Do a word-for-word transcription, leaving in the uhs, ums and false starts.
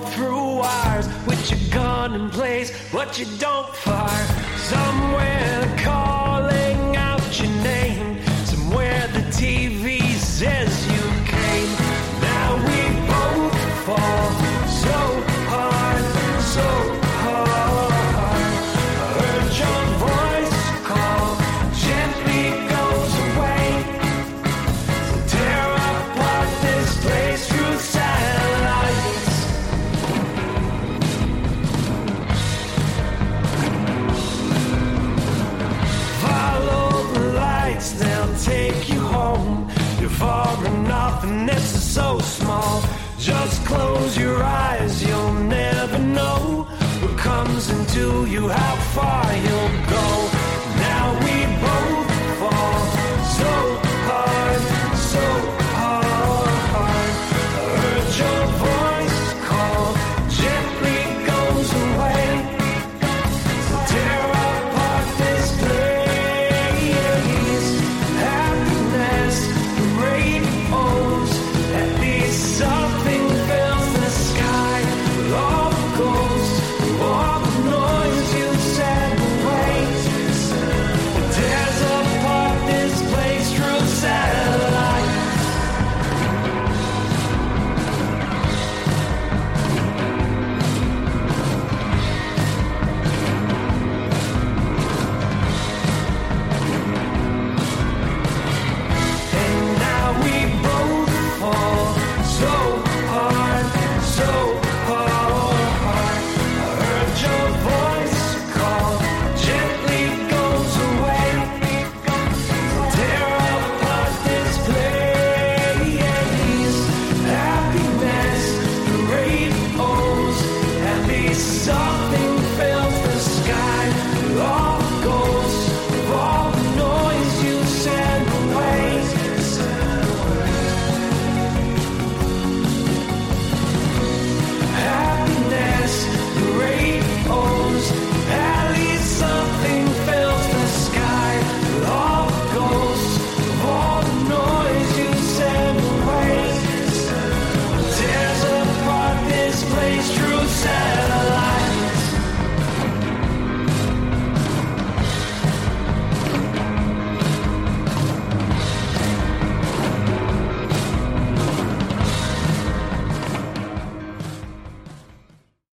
through wires with your gun in place, but you don't fire. Somewhere calling out your name, somewhere the T V says you came. Now we both fall so hard, so hard. I heard your voice call, gently goes away. So tear apart this place through satellites. Follow the lights, they'll take you home. You're far enough and this is so small. Just close your eyes, you'll never know what comes into you, how far you'll